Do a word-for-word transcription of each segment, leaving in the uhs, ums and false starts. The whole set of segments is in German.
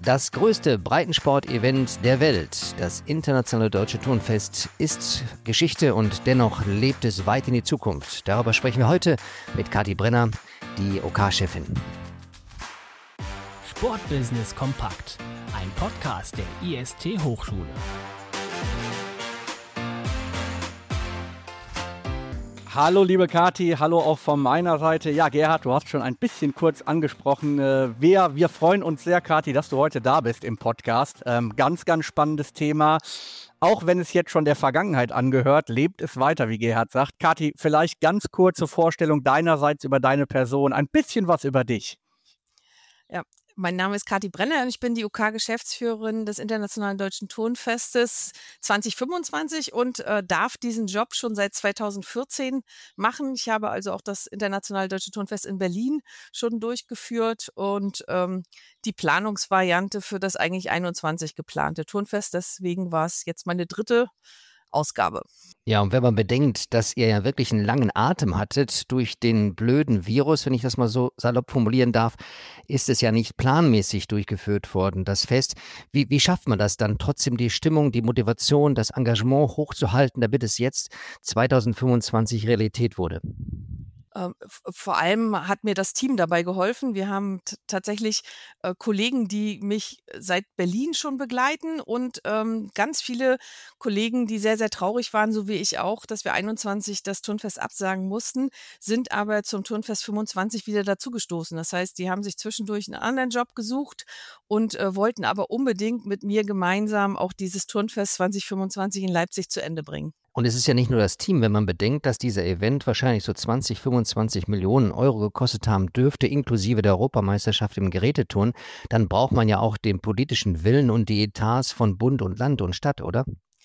Das größte Breitensport-Event der Welt, das Internationale Deutsche Turnfest, ist Geschichte und dennoch lebt es weit in die Zukunft. Darüber sprechen wir heute mit Kathi Brenner, die O K-Chefin. Sportbusiness kompakt, ein Podcast der I S T Hochschule. Hallo liebe Kathi, hallo auch von meiner Seite. Ja, Gerhard, du hast schon ein bisschen kurz angesprochen. Äh, wir, wir freuen uns sehr, Kathi, dass du heute da bist im Podcast. Ähm, ganz, ganz spannendes Thema. Auch wenn es jetzt schon der Vergangenheit angehört, lebt es weiter, wie Gerhard sagt. Kathi, vielleicht ganz kurze Vorstellung deinerseits über deine Person, ein bisschen was über dich. Ja, mein Name ist Kathi Brenner und ich bin die O K-Geschäftsführerin des Internationalen Deutschen Turnfestes zwanzig fünfundzwanzig und äh, darf diesen Job schon seit zweitausendvierzehn machen. Ich habe also auch das Internationale Deutsche Turnfest in Berlin schon durchgeführt und ähm, die Planungsvariante für das eigentlich einundzwanzig geplante Turnfest. Deswegen war es jetzt meine dritte Ausgabe. Ja, und wenn man bedenkt, dass ihr ja wirklich einen langen Atem hattet durch den blöden Virus, wenn ich das mal so salopp formulieren darf, ist es ja nicht planmäßig durchgeführt worden, das Fest. Wie, wie schafft man das dann trotzdem, die Stimmung, die Motivation, das Engagement hochzuhalten, damit es jetzt zweitausendfünfundzwanzig Realität wurde? Ähm, v vor allem hat mir das Team dabei geholfen. Wir haben t tatsächlich äh, Kollegen, die mich seit Berlin schon begleiten und ähm, ganz viele Kollegen, die sehr, sehr traurig waren, so wie ich auch, dass wir einundzwanzig das Turnfest absagen mussten, sind aber zum Turnfest fünfundzwanzig wieder dazugestoßen. Das heißt, die haben sich zwischendurch einen anderen Job gesucht und äh, wollten aber unbedingt mit mir gemeinsam auch dieses Turnfest zwanzig fünfundzwanzig in Leipzig zu Ende bringen. Und es ist ja nicht nur das Team, wenn man bedenkt, dass dieser Event wahrscheinlich so zwanzig, fünfundzwanzig Millionen Euro gekostet haben dürfte, inklusive der Europameisterschaft im Geräteturnen, dann braucht man ja auch den politischen Willen und die Etats von Bund und Land und Stadt, oder?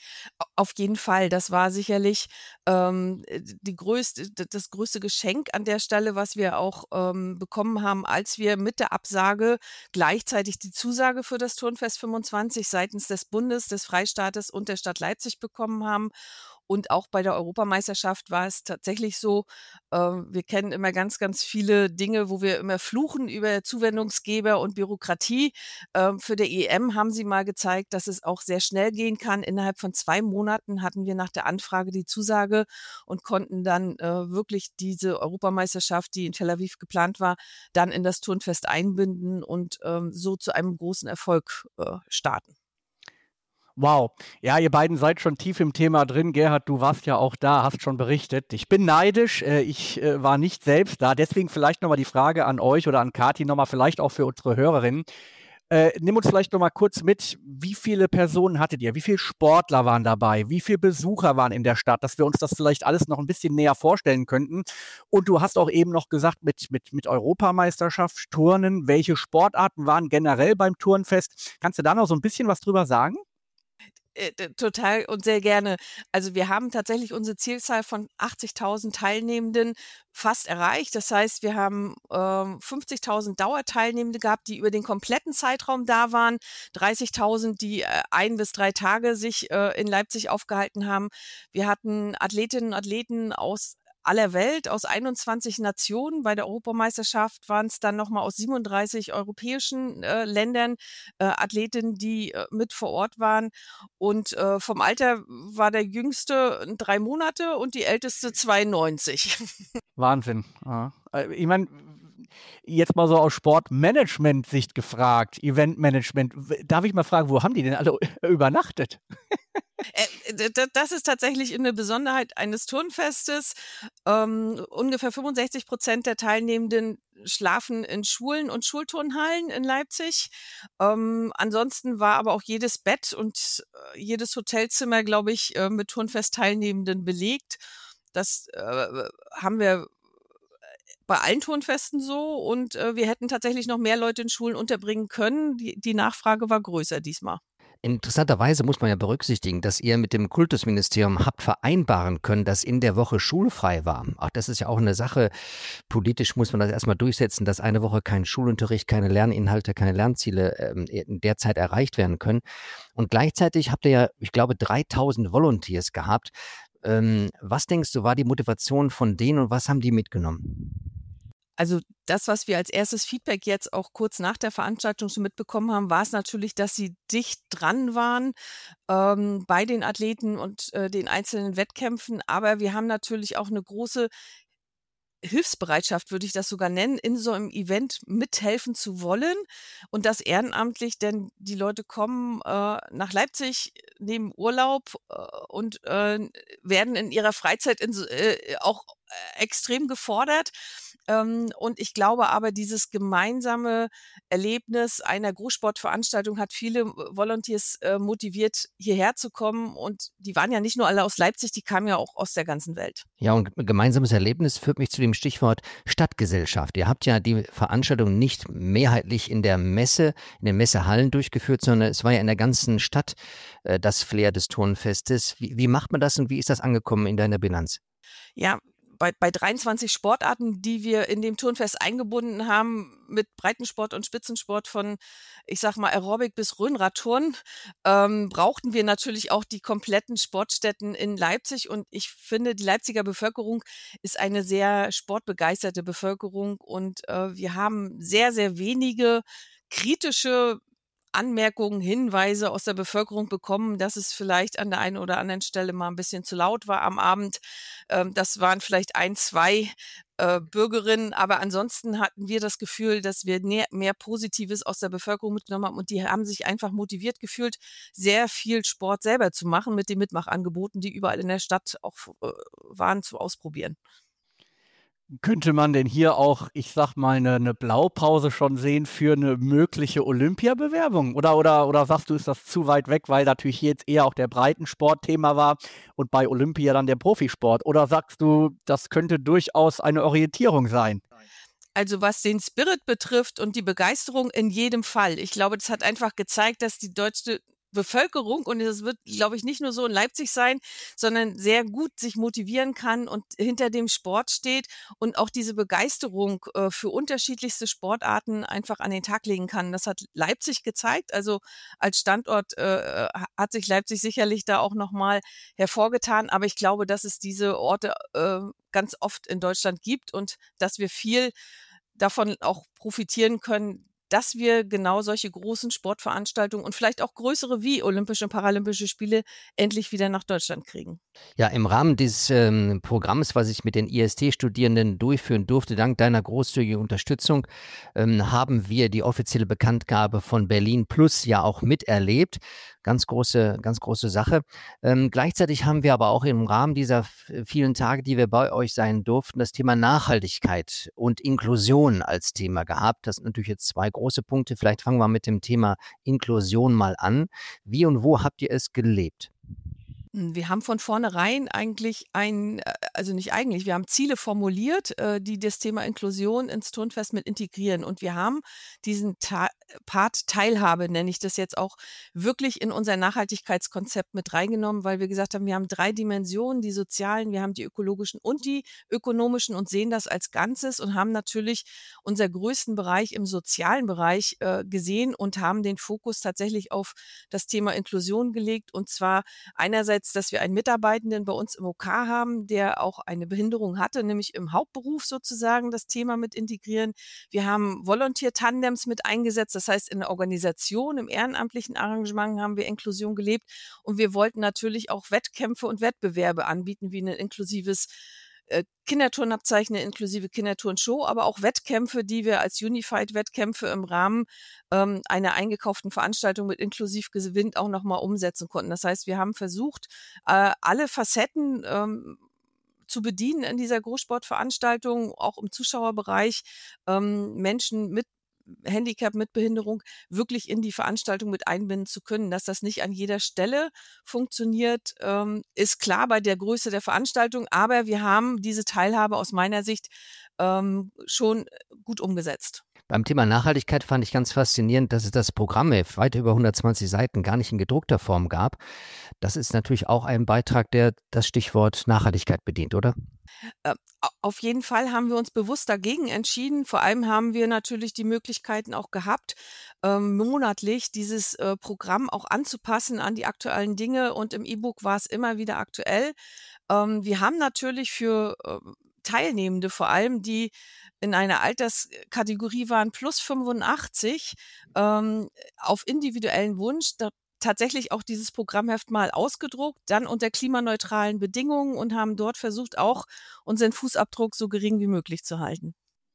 Auf jeden Fall. Das war sicherlich ähm, die größte, das größte Geschenk an der Stelle, was wir auch ähm, bekommen haben, als wir mit der Absage gleichzeitig die Zusage für das Turnfest fünfundzwanzig seitens des Bundes, des Freistaates und der Stadt Leipzig bekommen haben. Und auch bei der Europameisterschaft war es tatsächlich so, äh, wir kennen immer ganz, ganz viele Dinge, wo wir immer fluchen über Zuwendungsgeber und Bürokratie. Ähm, für der E M haben sie mal gezeigt, dass es auch sehr schnell gehen kann. Innerhalb von zwei Monaten hatten wir nach der Anfrage die Zusage und konnten dann äh, wirklich diese Europameisterschaft, die in Tel Aviv geplant war, dann in das Turnfest einbinden und ähm, so zu einem großen Erfolg äh, starten. Wow. Ja, ihr beiden seid schon tief im Thema drin. Gerhard, du warst ja auch da, hast schon berichtet. Ich bin neidisch, äh, ich äh, war nicht selbst da. Deswegen vielleicht nochmal die Frage an euch oder an Kathi, nochmal vielleicht auch für unsere Hörerinnen. Äh, nimm uns vielleicht nochmal kurz mit, wie viele Personen hattet ihr? Wie viele Sportler waren dabei? Wie viele Besucher waren in der Stadt? Dass wir uns das vielleicht alles noch ein bisschen näher vorstellen könnten. Und du hast auch eben noch gesagt, mit, mit, mit Europameisterschaft, Turnen, welche Sportarten waren generell beim Turnfest? Kannst du da noch so ein bisschen was drüber sagen? Äh, total und sehr gerne. Also wir haben tatsächlich unsere Zielzahl von achtzigtausend Teilnehmenden fast erreicht. Das heißt, wir haben ähm, fünfzigtausend Dauerteilnehmende gehabt, die über den kompletten Zeitraum da waren, dreißigtausend, die äh, ein bis drei Tage sich äh, in Leipzig aufgehalten haben. Wir hatten Athletinnen und Athleten aus aller Welt, aus einundzwanzig Nationen. Bei der Europameisterschaft waren es dann nochmal aus siebenunddreißig europäischen äh, Ländern äh, Athletinnen, die äh, mit vor Ort waren. Und äh, vom Alter war der Jüngste drei Monate und die Älteste zweiundneunzig. Wahnsinn. Ja. Ich meine, jetzt mal so aus Sportmanagement-Sicht gefragt, Eventmanagement. Darf ich mal fragen, wo haben die denn alle übernachtet? Äh, das ist tatsächlich eine Besonderheit eines Turnfestes. Ähm, ungefähr fünfundsechzig Prozent der Teilnehmenden schlafen in Schulen und Schulturnhallen in Leipzig. Ähm, ansonsten war aber auch jedes Bett und äh, jedes Hotelzimmer, glaube ich, äh, mit Turnfestteilnehmenden belegt. Das äh, haben wir bei allen Turnfesten so und äh, wir hätten tatsächlich noch mehr Leute in Schulen unterbringen können. Die, die Nachfrage war größer diesmal. Interessanterweise muss man ja berücksichtigen, dass ihr mit dem Kultusministerium habt vereinbaren können, dass in der Woche schulfrei war. Auch das ist ja auch eine Sache, politisch muss man das erstmal durchsetzen, dass eine Woche kein Schulunterricht, keine Lerninhalte, keine Lernziele ähm, in der Zeit erreicht werden können. Und gleichzeitig habt ihr ja, ich glaube, dreitausend Volunteers gehabt. Ähm, was denkst du, war die Motivation von denen und was haben die mitgenommen? Also das, was wir als erstes Feedback jetzt auch kurz nach der Veranstaltung schon mitbekommen haben, war es natürlich, dass sie dicht dran waren ähm, bei den Athleten und äh, den einzelnen Wettkämpfen. Aber wir haben natürlich auch eine große Hilfsbereitschaft, würde ich das sogar nennen, in so einem Event mithelfen zu wollen und das ehrenamtlich, denn die Leute kommen äh, nach Leipzig, nehmen Urlaub äh, und äh, werden in ihrer Freizeit in, so- äh, auch äh, extrem gefordert. Ähm, und ich glaube aber, dieses gemeinsame Erlebnis einer Großsportveranstaltung hat viele äh, Volunteers äh, motiviert, hierher zu kommen. Und die waren ja nicht nur alle aus Leipzig, die kamen ja auch aus der ganzen Welt. Ja, und ein gemeinsames Erlebnis führt mich zu dem Stichwort Stadtgesellschaft. Ihr habt ja die Veranstaltung nicht mehrheitlich in der Messe, in den Messehallen durchgeführt, sondern es war ja in der ganzen Stadt äh, das Flair des Turnfestes. Wie, wie macht man das und wie ist das angekommen in deiner Bilanz? Ja, bei, bei dreiundzwanzig Sportarten, die wir in dem Turnfest eingebunden haben, mit Breitensport und Spitzensport von, ich sag mal, Aerobic bis Rhönradturnen, ähm, brauchten wir natürlich auch die kompletten Sportstätten in Leipzig. Und ich finde, die Leipziger Bevölkerung ist eine sehr sportbegeisterte Bevölkerung. Und äh, wir haben sehr, sehr wenige kritische Anmerkungen, Hinweise aus der Bevölkerung bekommen, dass es vielleicht an der einen oder anderen Stelle mal ein bisschen zu laut war am Abend. Ähm, das waren vielleicht ein, zwei äh, Bürgerinnen, aber ansonsten hatten wir das Gefühl, dass wir mehr, mehr Positives aus der Bevölkerung mitgenommen haben und die haben sich einfach motiviert gefühlt, sehr viel Sport selber zu machen mit den Mitmachangeboten, die überall in der Stadt auch äh, waren, zu ausprobieren. Könnte man denn hier auch, ich sag mal, eine, eine Blaupause schon sehen für eine mögliche Olympiabewerbung? Oder, oder, oder sagst du, ist das zu weit weg, weil natürlich jetzt eher auch der Breitensport Thema war und bei Olympia dann der Profisport? Oder sagst du, das könnte durchaus eine Orientierung sein? Also was den Spirit betrifft und die Begeisterung in jedem Fall. Ich glaube, das hat einfach gezeigt, dass die deutsche Bevölkerung, und es wird, glaube ich, nicht nur so in Leipzig sein, sondern sehr gut sich motivieren kann und hinter dem Sport steht und auch diese Begeisterung äh, für unterschiedlichste Sportarten einfach an den Tag legen kann. Das hat Leipzig gezeigt. Also als Standort äh, hat sich Leipzig sicherlich da auch nochmal hervorgetan. Aber ich glaube, dass es diese Orte äh, ganz oft in Deutschland gibt und dass wir viel davon auch profitieren können, dass wir genau solche großen Sportveranstaltungen und vielleicht auch größere wie Olympische und Paralympische Spiele endlich wieder nach Deutschland kriegen. Ja, im Rahmen dieses ähm, Programms, was ich mit den I S T-Studierenden durchführen durfte, dank deiner großzügigen Unterstützung, ähm, haben wir die offizielle Bekanntgabe von Berlin Plus ja auch miterlebt. Ganz große, ganz große Sache. Ähm, gleichzeitig haben wir aber auch im Rahmen dieser f- vielen Tage, die wir bei euch sein durften, das Thema Nachhaltigkeit und Inklusion als Thema gehabt. Das sind natürlich jetzt zwei große Punkte. Vielleicht fangen wir mit dem Thema Inklusion mal an. Wie und wo habt ihr es gelebt? Wir haben von vornherein eigentlich ein, äh, also nicht eigentlich, wir haben Ziele formuliert, äh, die das Thema Inklusion ins Turnfest mit integrieren. Und wir haben diesen Ta Part Teilhabe, nenne ich das jetzt auch, wirklich in unser Nachhaltigkeitskonzept mit reingenommen, weil wir gesagt haben, wir haben drei Dimensionen, die sozialen, wir haben die ökologischen und die ökonomischen und sehen das als Ganzes und haben natürlich unser größten Bereich im sozialen Bereich äh, gesehen und haben den Fokus tatsächlich auf das Thema Inklusion gelegt. Und zwar einerseits, dass wir einen Mitarbeitenden bei uns im O K haben, der auch eine Behinderung hatte, nämlich im Hauptberuf sozusagen das Thema mit integrieren. Wir haben Volunteer-Tandems mit eingesetzt, das heißt in der Organisation, im ehrenamtlichen Arrangement haben wir Inklusion gelebt und wir wollten natürlich auch Wettkämpfe und Wettbewerbe anbieten, wie ein inklusives äh, Kinderturnabzeichen, eine inklusive Kinderturnshow, aber auch Wettkämpfe, die wir als Unified-Wettkämpfe im Rahmen ähm, einer eingekauften Veranstaltung mit Inklusivgewinn auch nochmal umsetzen konnten. Das heißt, wir haben versucht, äh, alle Facetten ähm, zu bedienen in dieser Großsportveranstaltung, auch im Zuschauerbereich, ähm, Menschen mit Handicap, mit Behinderung wirklich in die Veranstaltung mit einbinden zu können. Dass das nicht an jeder Stelle funktioniert, ähm, ist klar bei der Größe der Veranstaltung, aber wir haben diese Teilhabe aus meiner Sicht ähm, schon gut umgesetzt. Beim Thema Nachhaltigkeit fand ich ganz faszinierend, dass es das Programmheft weit über hundertzwanzig Seiten gar nicht in gedruckter Form gab. Das ist natürlich auch ein Beitrag, der das Stichwort Nachhaltigkeit bedient, oder? Äh, auf jeden Fall haben wir uns bewusst dagegen entschieden. Vor allem haben wir natürlich die Möglichkeiten auch gehabt, ähm, monatlich dieses äh, Programm auch anzupassen an die aktuellen Dinge. Und im E-Book war es immer wieder aktuell. Ähm, wir haben natürlich für äh, Teilnehmende vor allem, die in einer Alterskategorie waren plus fünfundachtzig, ähm, auf individuellen Wunsch da tatsächlich auch dieses Programmheft mal ausgedruckt, dann unter klimaneutralen Bedingungen und haben dort versucht, auch unseren Fußabdruck so gering wie möglich zu halten.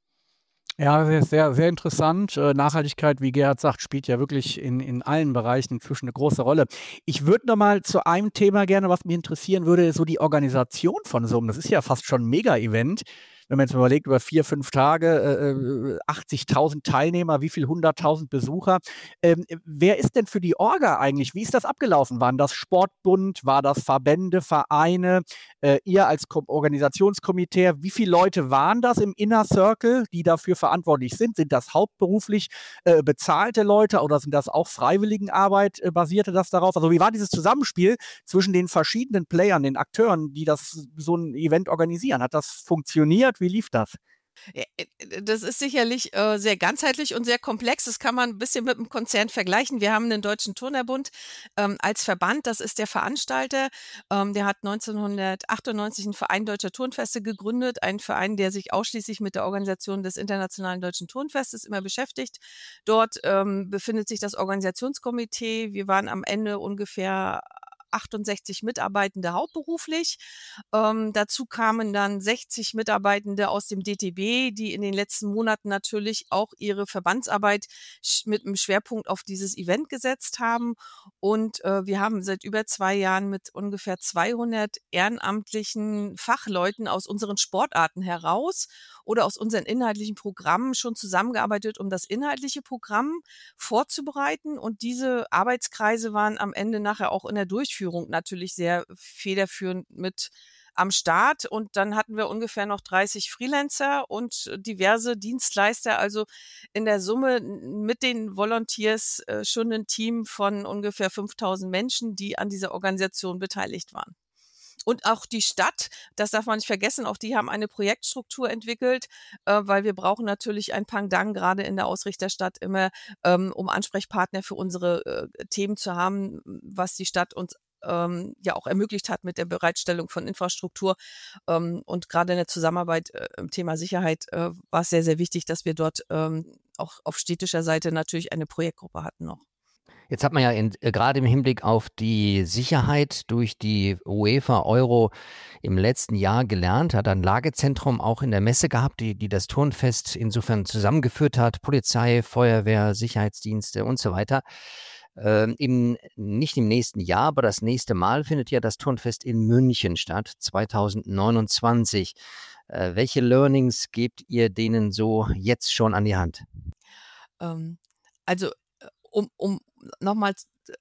Ja, sehr, sehr, sehr interessant. Äh, Nachhaltigkeit, wie Gerhard sagt, spielt ja wirklich in, in allen Bereichen inzwischen eine große Rolle. Ich würde noch mal zu einem Thema gerne, was mich interessieren würde, so die Organisation von so einem, das ist ja fast schon ein Mega-Event. Wenn man jetzt mal überlegt, über vier, fünf Tage, äh, achtzigtausend Teilnehmer, wie viel hunderttausend Besucher. Ähm, wer ist denn für die Orga eigentlich? Wie ist das abgelaufen? Waren das Sportbund? War das Verbände, Vereine? Äh, ihr als Ko- Organisationskomitee, wie viele Leute waren das im Inner Circle, die dafür verantwortlich sind? Sind das hauptberuflich äh, bezahlte Leute oder sind das auch Freiwilligenarbeit? Äh, basierte das darauf? Also wie war dieses Zusammenspiel zwischen den verschiedenen Playern, den Akteuren, die das so ein Event organisieren? Hat das funktioniert? Wie lief das? Äh, äh, Das ist sicherlich äh, sehr ganzheitlich und sehr komplex. Das kann man ein bisschen mit einem Konzern vergleichen. Wir haben den Deutschen Turnerbund ähm, als Verband, das ist der Veranstalter. Ähm, der hat neunzehnhundertachtundneunzig einen Verein Deutscher Turnfeste gegründet, ein Verein, der sich ausschließlich mit der Organisation des Internationalen Deutschen Turnfestes immer beschäftigt. Dort ähm, befindet sich das Organisationskomitee. Wir waren am Ende ungefähr achtundsechzig Mitarbeitende hauptberuflich. Ähm, dazu kamen dann sechzig Mitarbeitende aus dem D T B, die in den letzten Monaten natürlich auch ihre Verbandsarbeit sch- mit einem Schwerpunkt auf dieses Event gesetzt haben. Und äh, wir haben seit über zwei Jahren mit ungefähr zweihundert ehrenamtlichen Fachleuten aus unseren Sportarten heraus oder aus unseren inhaltlichen Programmen schon zusammengearbeitet, um das inhaltliche Programm vorzubereiten. Und diese Arbeitskreise waren am Ende nachher auch in der Durchführung natürlich sehr federführend mit am Start. Und dann hatten wir ungefähr noch dreißig Freelancer und diverse Dienstleister. Also in der Summe n- mit den Volunteers äh, schon ein Team von ungefähr fünftausend Menschen, die an dieser Organisation beteiligt waren. Und auch die Stadt, das darf man nicht vergessen, auch die haben eine Projektstruktur entwickelt, äh, weil wir brauchen natürlich ein Pangdang, gerade in der Ausrichterstadt immer, ähm, um Ansprechpartner für unsere äh, Themen zu haben, was die Stadt uns ähm, ja auch ermöglicht hat mit der Bereitstellung von Infrastruktur. Ähm, und gerade in der Zusammenarbeit äh, im Thema Sicherheit äh, war es sehr, sehr wichtig, dass wir dort ähm, auch auf städtischer Seite natürlich eine Projektgruppe hatten noch. Jetzt hat man ja in, äh, gerade im Hinblick auf die Sicherheit durch die UEFA Euro im letzten Jahr gelernt, hat ein Lagezentrum auch in der Messe gehabt, die, die das Turnfest insofern zusammengeführt hat, Polizei, Feuerwehr, Sicherheitsdienste und so weiter. Ähm, im, nicht im nächsten Jahr, aber das nächste Mal findet ja das Turnfest in München statt, zweitausendneunundzwanzig. Äh, welche Learnings gebt ihr denen so jetzt schon an die Hand? Ähm, also, äh, um um nochmal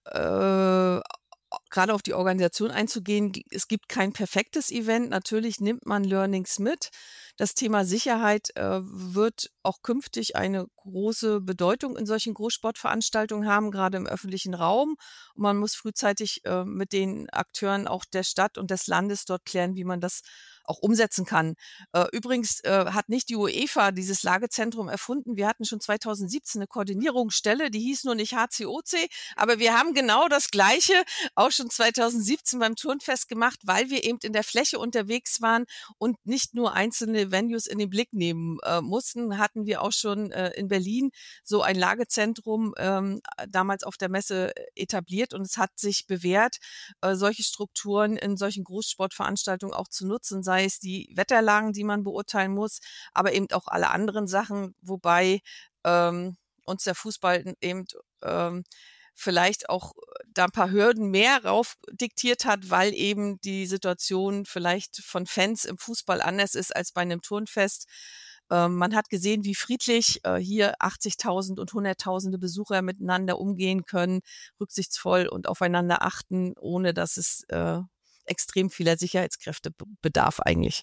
äh, gerade auf die Organisation einzugehen, g es gibt kein perfektes Event. Natürlich nimmt man Learnings mit. Das Thema Sicherheit, äh, wird auch künftig eine große Bedeutung in solchen Großsportveranstaltungen haben, gerade im öffentlichen Raum. Und man muss frühzeitig, äh, mit den Akteuren auch der Stadt und des Landes dort klären, wie man das auch umsetzen kann. Äh, übrigens, äh, hat nicht die UEFA dieses Lagezentrum erfunden. Wir hatten schon zweitausendsiebzehn eine Koordinierungsstelle, die hieß nur nicht H C O C, aber wir haben genau das Gleiche auch schon zweitausendsiebzehn beim Turnfest gemacht, weil wir eben in der Fläche unterwegs waren und nicht nur einzelne Venues in den Blick nehmen äh, mussten, hatten wir auch schon äh, in Berlin so ein Lagezentrum ähm, damals auf der Messe etabliert und es hat sich bewährt, äh, solche Strukturen in solchen Großsportveranstaltungen auch zu nutzen, sei es die Wetterlagen, die man beurteilen muss, aber eben auch alle anderen Sachen, wobei ähm, uns der Fußball eben ähm, vielleicht auch da ein paar Hürden mehr rauf diktiert hat, weil eben die Situation vielleicht von Fans im Fußball anders ist als bei einem Turnfest. Ähm, man hat gesehen, wie friedlich äh, hier achtzigtausend und hunderttausende Besucher miteinander umgehen können, rücksichtsvoll und aufeinander achten, ohne dass es äh, extrem vieler Sicherheitskräfte be- bedarf eigentlich.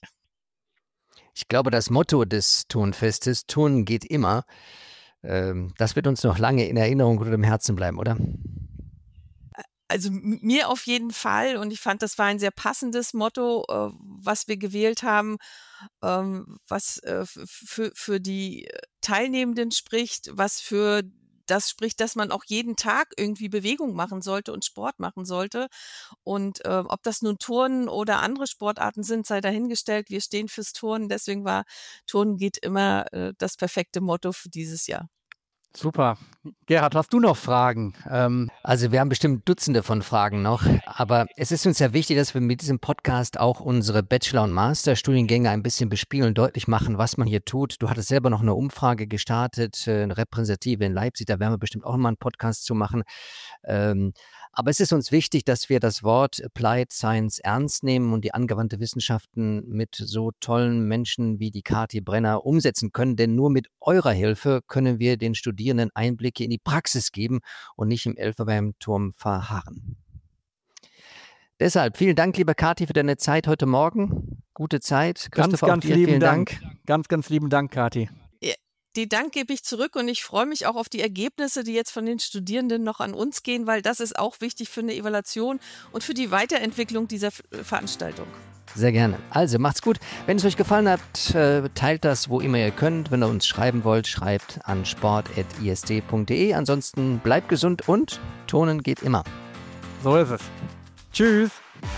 Ich glaube, das Motto des Turnfestes, Turnen geht immer, ähm, das wird uns noch lange in Erinnerung oder im Herzen bleiben, oder? Also m- mir auf jeden Fall und ich fand, das war ein sehr passendes Motto, äh, was wir gewählt haben, ähm, was äh, f- für, für die Teilnehmenden spricht, was für das spricht, dass man auch jeden Tag irgendwie Bewegung machen sollte und Sport machen sollte. Und äh, ob das nun Turnen oder andere Sportarten sind, sei dahingestellt. Wir stehen fürs Turnen. Deswegen war Turnen geht immer äh, das perfekte Motto für dieses Jahr. Super. Gerhard, hast du noch Fragen? Ähm Also wir haben bestimmt Dutzende von Fragen noch, aber es ist uns ja wichtig, dass wir mit diesem Podcast auch unsere Bachelor- und Masterstudiengänge ein bisschen bespielen und deutlich machen, was man hier tut. Du hattest selber noch eine Umfrage gestartet, eine repräsentative in Leipzig, da werden wir bestimmt auch noch mal einen Podcast zu machen. Ähm, aber es ist uns wichtig, dass wir das Wort Applied Science ernst nehmen und die angewandte Wissenschaften mit so tollen Menschen wie die Kathi Brenner umsetzen können, denn nur mit eurer Hilfe können wir den Studierenden Einblicke in die Praxis geben und nicht im Elfenbeinturm verharren. Deshalb vielen Dank, liebe Kathi, für deine Zeit heute Morgen. Gute Zeit. Ganz, ganz dir, lieben vielen Dank. Dank. Ganz, ganz lieben Dank, Kathi. Den Dank gebe ich zurück und ich freue mich auch auf die Ergebnisse, die jetzt von den Studierenden noch an uns gehen, weil das ist auch wichtig für eine Evaluation und für die Weiterentwicklung dieser Veranstaltung. Sehr gerne. Also macht's gut. Wenn es euch gefallen hat, teilt das, wo immer ihr könnt. Wenn ihr uns schreiben wollt, schreibt an sport at i s t punkt d e. Ansonsten bleibt gesund und Turnen geht immer. So ist es. Tschüss.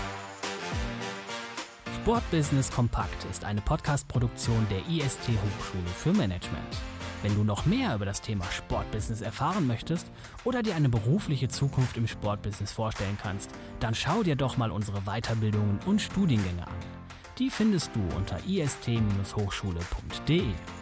Sportbusiness Kompakt ist eine Podcast-Produktion der I S T Hochschule für Management. Wenn du noch mehr über das Thema Sportbusiness erfahren möchtest oder dir eine berufliche Zukunft im Sportbusiness vorstellen kannst, dann schau dir doch mal unsere Weiterbildungen und Studiengänge an. Die findest du unter i s t Bindestrich hochschule punkt d e.